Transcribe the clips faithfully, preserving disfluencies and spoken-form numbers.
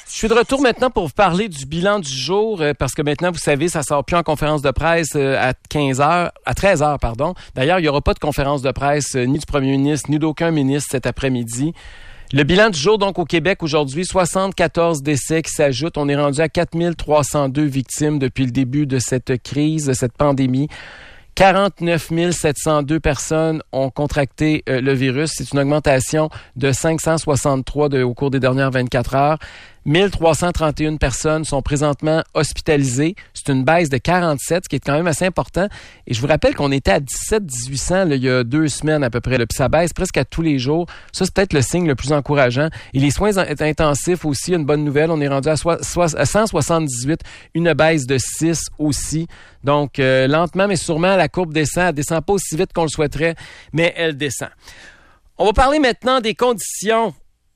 Je suis de retour maintenant pour vous parler du bilan du jour, euh, parce que maintenant, vous savez, ça sort plus en conférence de presse euh, à quinze heures, à treize heures, pardon. D'ailleurs, il n'y aura pas de conférence de presse euh, ni du premier ministre, ni d'aucun ministre cet après-midi. Le bilan du jour, donc, au Québec, aujourd'hui, soixante-quatorze décès qui s'ajoutent. On est rendu à quatre mille trois cent deux victimes depuis le début de cette crise, de cette pandémie. quarante-neuf mille sept cent deux personnes ont contracté euh, le virus. C'est une augmentation de cinq cent soixante-trois de, au cours des dernières vingt-quatre heures. mille trois cent trente et une personnes sont présentement hospitalisées. C'est une baisse de quarante-sept, ce qui est quand même assez important. Et je vous rappelle qu'on était à dix-sept dix-huit cents là, il y a deux semaines à peu près. Là. Puis ça baisse presque à tous les jours. Ça, c'est peut-être le signe le plus encourageant. Et les soins intensifs aussi, une bonne nouvelle. On est rendu à, so- so- à cent soixante-dix-huit, une baisse de six aussi. Donc, euh, lentement, mais sûrement, la courbe descend. Elle descend pas aussi vite qu'on le souhaiterait, mais elle descend. On va parler maintenant des conditions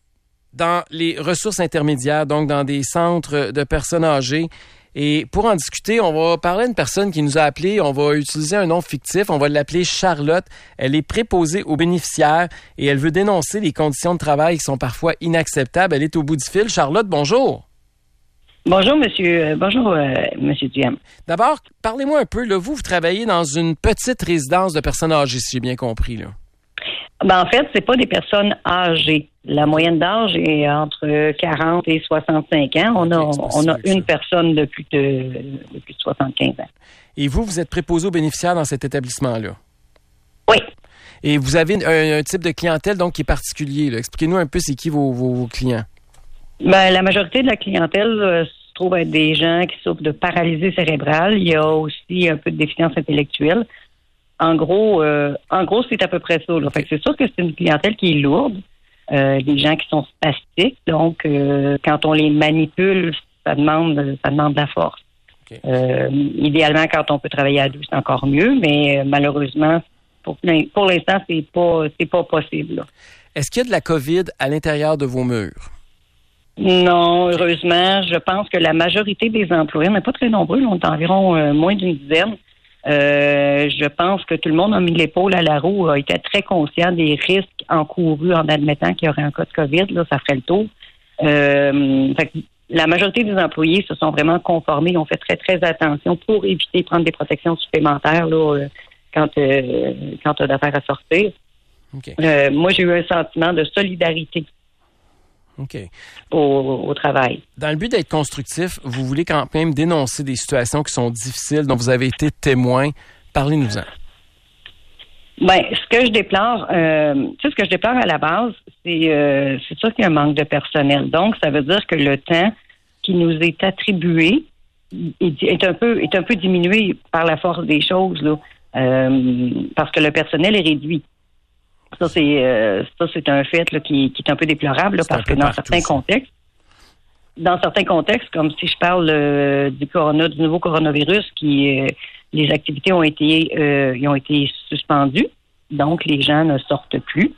dans les ressources intermédiaires, donc dans des centres de personnes âgées. Et pour en discuter, on va parler d'une personne qui nous a appelé. On va utiliser un nom fictif. On va l'appeler Charlotte. Elle est préposée aux bénéficiaires et elle veut dénoncer les conditions de travail qui sont parfois inacceptables. Elle est au bout du fil. Charlotte, bonjour. Bonjour, monsieur. Euh, bonjour, euh, monsieur Duham. D'abord, parlez-moi un peu. Là, vous, vous travaillez dans une petite résidence de personnes âgées, si j'ai bien compris, là. Ben, en fait, c'est pas des personnes âgées. La moyenne d'âge est entre quarante et soixante-cinq ans. On a, okay, on a une personne de plus de, de plus de soixante-quinze ans. Et vous, vous êtes préposé aux bénéficiaires dans cet établissement-là? Oui. Et vous avez un, un type de clientèle, donc, qui est particulier, là. Expliquez-nous un peu c'est qui vos, vos, vos clients. Ben, la majorité de la clientèle euh, se trouve être des gens qui souffrent de paralysie cérébrale. Il y a aussi un peu de déficience intellectuelle. En gros, euh, en gros, c'est à peu près ça. Là. Fait que c'est sûr que c'est une clientèle qui est lourde, euh, des gens qui sont spastiques. Donc, euh, quand on les manipule, ça demande, ça demande de la force. Okay. Euh, idéalement, quand on peut travailler à deux, c'est encore mieux. Mais euh, malheureusement, pour, pour l'instant, c'est pas, c'est pas possible. Là. Est-ce qu'il y a de la COVID à l'intérieur de vos murs? Non, heureusement. Je pense que la majorité des employés, on n'est pas très nombreux, on est environ euh, moins d'une dizaine. Euh, je pense que tout le monde a mis l'épaule à la roue, a été très conscient des risques encourus en admettant qu'il y aurait un cas de COVID. Là, ça ferait le tour. Euh, fait que la majorité des employés se sont vraiment conformés, ont fait très, très attention pour éviter de prendre des protections supplémentaires là, euh, quand, euh, quand tu as d'affaires à sortir. Okay. Euh, moi, j'ai eu un sentiment de solidarité. OK. Au, au travail. Dans le but d'être constructif, vous voulez quand même dénoncer des situations qui sont difficiles, dont vous avez été témoin. Parlez-nous-en. Bien, ce que je déplore, euh, tu sais, ce que je déplore à la base, c'est, euh, c'est sûr qu'il y a un manque de personnel. Donc, ça veut dire que le temps qui nous est attribué est un peu, est un peu diminué par la force des choses, là, euh, parce que le personnel est réduit. Ça, c'est euh, ça, c'est un fait là, qui, qui est un peu déplorable là, parce que dans certains contextes, dans certains contextes, comme si je parle euh, du corona, du nouveau coronavirus, qui euh, les activités ont été euh, ils ont été suspendues, donc les gens ne sortent plus.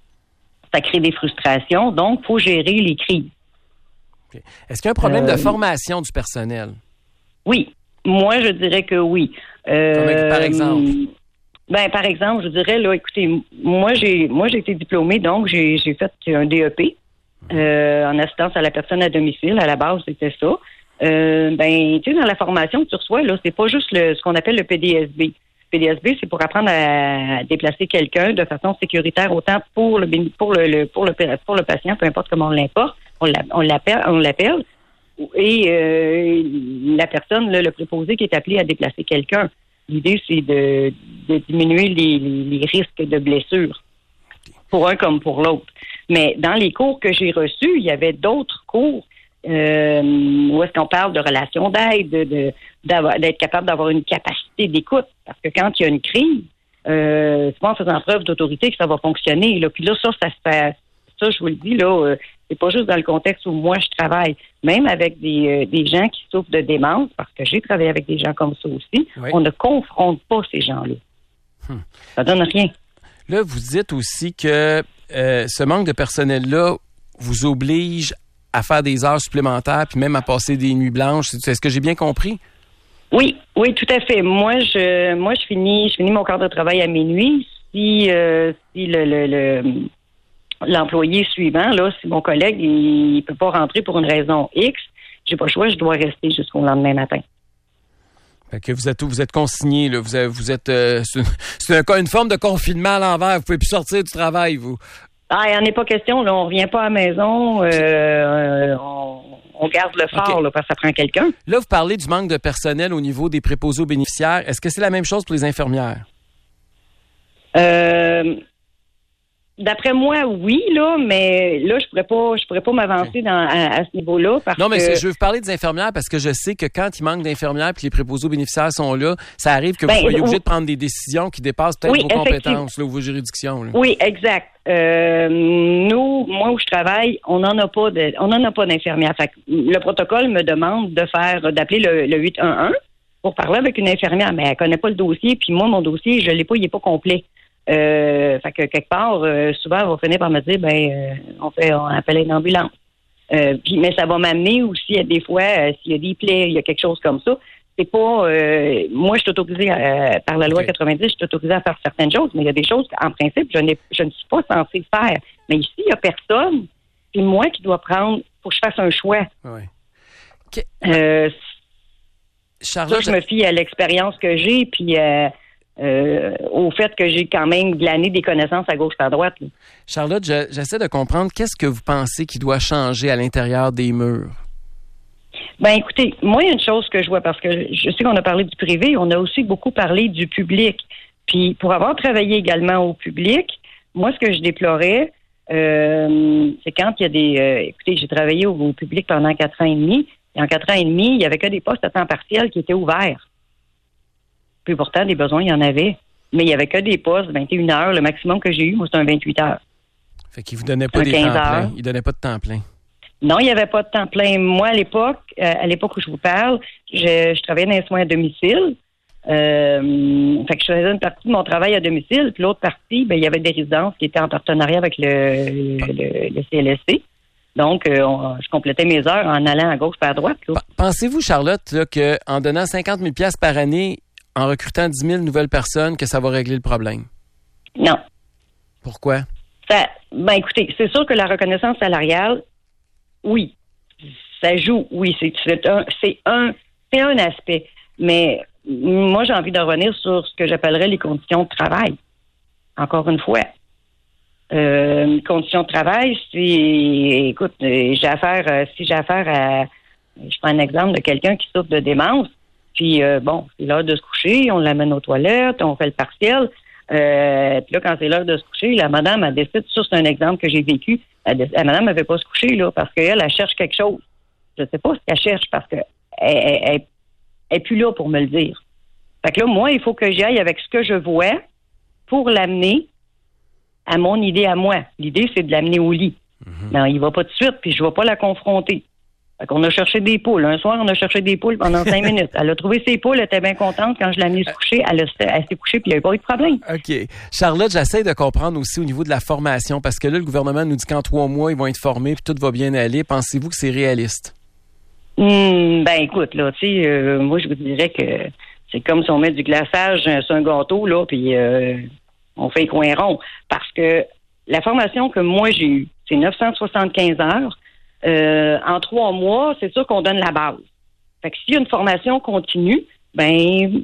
Ça crée des frustrations, donc il faut gérer les crises. Okay. Est-ce qu'il y a un problème euh, de formation du personnel? Oui, moi je dirais que oui. Euh, par exemple? Ben, par exemple, je dirais, là, écoutez, moi, j'ai moi j'ai été diplômée, donc j'ai, j'ai fait un D E P euh, en assistance à la personne à domicile. À la base, c'était ça. Euh, ben, tu sais, dans la formation que tu reçois, là, c'est pas juste le, ce qu'on appelle le P D S B. Le P D S B, c'est pour apprendre à déplacer quelqu'un de façon sécuritaire, autant pour le pour le, le pour le pour le patient, peu importe comment on l'importe, on, l'a, on l'appelle, on l'appelle, et euh, la personne, là, le préposé qui est appelé à déplacer quelqu'un. L'idée, c'est de, de diminuer les, les, les risques de blessures, pour un comme pour l'autre. Mais dans les cours que j'ai reçus, il y avait d'autres cours euh, où est-ce qu'on parle de relations d'aide, de, de, d'avoir, d'être capable d'avoir une capacité d'écoute. Parce que quand il y a une crise, euh, c'est pas en faisant preuve d'autorité que ça va fonctionner. Là. Puis là, ça, ça, ça, ça, je vous le dis, là, euh, c'est pas juste dans le contexte où moi je travaille. Même avec des, euh, des gens qui souffrent de démence, parce que j'ai travaillé avec des gens comme ça aussi, oui. On ne confronte pas ces gens-là. Hum. Ça donne rien. Là, vous dites aussi que euh, ce manque de personnel-là vous oblige à faire des heures supplémentaires puis même à passer des nuits blanches. Est-ce que j'ai bien compris? Oui, oui, tout à fait. Moi, je moi je finis je finis mon quart de travail à minuit. Si, euh, si le, le, le l'employé suivant, là, si mon collègue il, il peut pas rentrer pour une raison X, j'ai pas le choix, je dois rester jusqu'au lendemain matin. Fait que vous êtes vous êtes consigné, là. Vous êtes, vous êtes euh, c'est, une, c'est un, une forme de confinement à l'envers. Vous pouvez plus sortir du travail, vous. Ah, il n'y en est pas question, là. On revient pas à la maison. Euh, euh, on, on garde le fort, okay. là, parce que ça prend quelqu'un. Là, vous parlez du manque de personnel au niveau des préposés aux bénéficiaires. Est-ce que c'est la même chose pour les infirmières? Euh, d'après moi, oui, là, mais là, je pourrais pas, je pourrais pas m'avancer okay. dans, à, à ce niveau-là. Parce non, mais que... je veux vous parler des infirmières parce que je sais que quand il manque d'infirmières et que les préposés aux bénéficiaires sont là, ça arrive que vous ben, soyez obligé de prendre des décisions qui dépassent peut-être oui, vos compétences là, ou vos juridictions. Là. Oui, exact. Euh, nous, moi où je travaille, on n'en a pas de, on n'en a pas d'infirmières. Fait que le protocole me demande de faire, d'appeler le, le huit un un pour parler avec une infirmière, mais elle connaît pas le dossier. Puis moi, mon dossier, je l'ai pas, il est pas complet. Euh, fait que quelque part, euh, souvent, elle va finir par me dire, ben, euh, on fait, on appelle une ambulance. Euh, puis, mais ça va m'amener aussi à des fois, euh, s'il y a des plaies, il y a quelque chose comme ça. C'est pas, euh, moi, je suis autorisée euh, par la loi okay. quatre-vingt-dix, je suis autorisée à faire certaines choses, mais il y a des choses qu'en principe, je, n'ai, je ne suis pas censée faire. Mais ici, il y a personne. C'est moi qui dois prendre, faut que je fasse un choix. Oui. Okay. Euh, Charlotte, ça, je me fie à l'expérience que j'ai, puis euh, Euh, au fait que j'ai quand même glané des connaissances à gauche et à droite. Là. Charlotte, je, j'essaie de comprendre qu'est-ce que vous pensez qui doit changer à l'intérieur des murs? Ben écoutez, moi, il y a une chose que je vois, parce que je sais qu'on a parlé du privé, on a aussi beaucoup parlé du public. Puis pour avoir travaillé également au public, moi, ce que je déplorais, euh, c'est quand il y a des... Euh, écoutez, j'ai travaillé au, au public pendant quatre ans et demi, et en quatre ans et demi, il n'y avait que des postes à temps partiel qui étaient ouverts. Puis pourtant, des besoins, il y en avait. Mais il n'y avait que des postes, vingt et une heures. Le maximum que j'ai eu, moi, c'est un vingt-huit heures. Fait qu'il ne vous donnait pas des temps pleins. Il ne donnait pas de temps plein. Non, il n'y avait pas de temps plein. Moi, à l'époque, euh, à l'époque où je vous parle, je, je travaillais dans les soins à domicile. Euh, fait que je faisais une partie de mon travail à domicile. Puis l'autre partie, ben, il y avait des résidences qui étaient en partenariat avec le, le, le C L S C. Donc, euh, on, je complétais mes heures en allant à gauche et à droite. Là. Pensez-vous, Charlotte, là, qu'en donnant cinquante mille dollars par année, en recrutant dix mille nouvelles personnes, que ça va régler le problème? Non. Pourquoi? Ça, ben écoutez, c'est sûr que la reconnaissance salariale, oui, ça joue, oui, c'est, c'est un, c'est un, c'est un aspect. Mais moi, j'ai envie de revenir sur ce que j'appellerais les conditions de travail. Encore une fois. Euh, conditions de travail, si, écoute, j'ai affaire, si j'ai affaire à, je prends un exemple de quelqu'un qui souffre de démence, puis, euh, bon, c'est l'heure de se coucher, on l'amène aux toilettes, on fait le partiel. Euh, puis là, quand c'est l'heure de se coucher, la madame, elle décide, ça, c'est un exemple que j'ai vécu, elle décide, la madame, elle veut pas se coucher, là, parce qu'elle, elle cherche quelque chose. Je sais pas ce qu'elle cherche, parce que elle, elle, elle, elle est plus là pour me le dire. Fait que là, moi, il faut que j'y aille avec ce que je vois pour l'amener à mon idée à moi. L'idée, c'est de l'amener au lit. Mm-hmm. Mais il va pas tout de suite, puis je vais pas la confronter. Fait qu'on a cherché des poules. Un soir, on a cherché des poules pendant cinq minutes. Elle a trouvé ses poules, elle était bien contente. Quand je l'ai amenée se coucher, elle, a, elle s'est couchée puis il n'y a pas eu de problème. OK. Charlotte, j'essaie de comprendre aussi au niveau de la formation, parce que là, le gouvernement nous dit qu'en trois mois, ils vont être formés puis tout va bien aller. Pensez-vous que c'est réaliste? Mmh, ben écoute, là, tu sais, euh, moi, je vous dirais que c'est comme si on met du glaçage sur un gâteau, là, puis euh, on fait les coins ronds. Parce que la formation que moi, j'ai eue, c'est neuf cent soixante-quinze heures. Euh, en trois mois, c'est sûr qu'on donne la base. Fait que s'il y a une formation continue, ben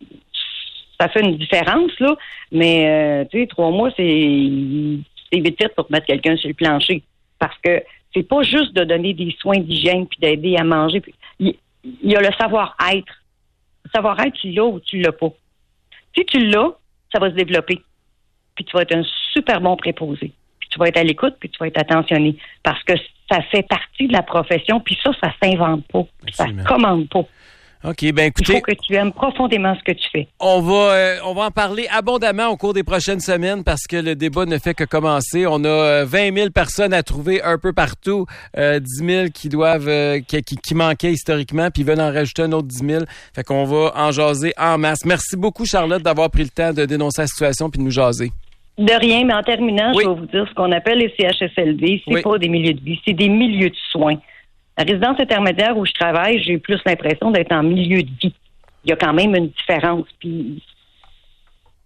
ça fait une différence, là. Mais euh, tu sais, trois mois, c'est, c'est vite fait pour mettre quelqu'un sur le plancher. Parce que c'est pas juste de donner des soins d'hygiène puis d'aider à manger. Puis, il, il y a le savoir-être. Le savoir-être, tu l'as ou tu l'as pas. Si tu l'as, ça va se développer. Puis tu vas être un super bon préposé. Puis tu vas être à l'écoute, puis tu vas être attentionné. Parce que ça fait partie de la profession, puis ça, ça s'invente pas. Ça ne commande pas. OK, ben écoutez... Il faut que tu aimes profondément ce que tu fais. On va, euh, on va en parler abondamment au cours des prochaines semaines parce que le débat ne fait que commencer. On a euh, vingt mille personnes à trouver un peu partout, euh, dix mille qui doivent, euh, qui, qui, qui manquaient historiquement, puis ils veulent en rajouter un autre dix mille. Fait qu'on va en jaser en masse. Merci beaucoup, Charlotte, d'avoir pris le temps de dénoncer la situation puis de nous jaser. De rien, mais en terminant, oui. Je vais vous dire ce qu'on appelle les C H S L D. C'est oui. Pas des milieux de vie, c'est des milieux de soins. La résidence intermédiaire où je travaille, j'ai plus l'impression d'être en milieu de vie. Il y a quand même une différence. Puis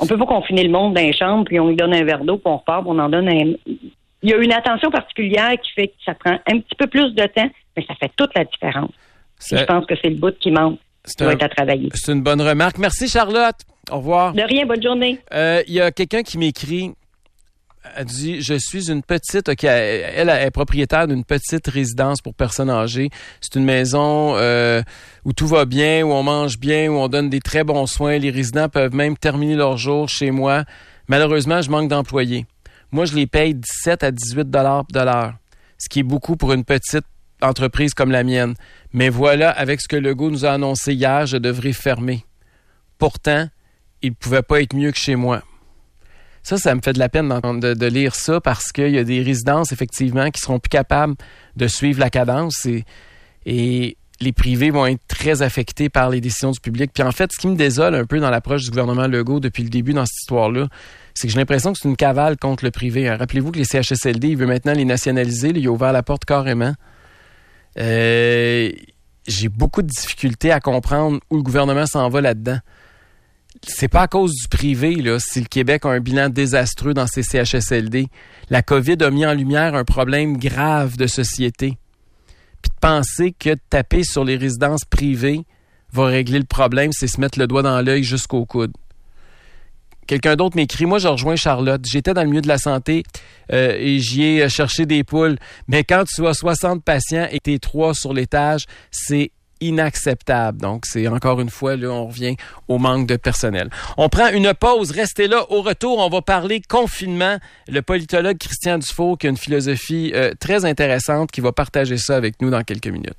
On peut pas confiner le monde dans les chambres, puis on lui donne un verre d'eau, puis on repart, puis on en donne un... Il y a une attention particulière qui fait que ça prend un petit peu plus de temps, mais ça fait toute la différence. Je pense que c'est le bout qui manque, qui doit être à travailler. C'est une bonne remarque. Merci, Charlotte. Au revoir. De rien, bonne journée. Euh, il y a quelqu'un qui m'écrit... Elle dit, je suis une petite, OK, elle, elle est propriétaire d'une petite résidence pour personnes âgées. C'est une maison euh, où tout va bien, où on mange bien, où on donne des très bons soins. Les résidents peuvent même terminer leur jour chez moi. Malheureusement, je manque d'employés. Moi, je les paye dix-sept à dix-huit dollars de l'heure, ce qui est beaucoup pour une petite entreprise comme la mienne. Mais voilà, avec ce que Legault nous a annoncé hier, je devrais fermer. Pourtant, il ne pouvait pas être mieux que chez moi. Ça, ça me fait de la peine de, de lire ça parce qu'il y a des résidences, effectivement, qui seront plus capables de suivre la cadence et, et les privés vont être très affectés par les décisions du public. Puis en fait, ce qui me désole un peu dans l'approche du gouvernement Legault depuis le début dans cette histoire-là, c'est que j'ai l'impression que c'est une cavale contre le privé. Hein. Rappelez-vous que les C H S L D, il veut maintenant les nationaliser. Là, il a ouvert la porte carrément. Euh, j'ai beaucoup de difficultés à comprendre où le gouvernement s'en va là-dedans. C'est pas à cause du privé, là, si le Québec a un bilan désastreux dans ses C H S L D. La COVID a mis en lumière un problème grave de société. Puis de penser que taper sur les résidences privées va régler le problème, c'est se mettre le doigt dans l'œil jusqu'au coude. Quelqu'un d'autre m'écrit, moi je rejoins Charlotte, j'étais dans le milieu de la santé euh, et j'y ai cherché des poules, mais quand tu as soixante patients et t'es trois sur l'étage, c'est inacceptable. Donc, c'est encore une fois, là, on revient au manque de personnel. On prend une pause. Restez là. Au retour, on va parler confinement. Le politologue Christian Dufault qui a une philosophie euh, très intéressante qui va partager ça avec nous dans quelques minutes.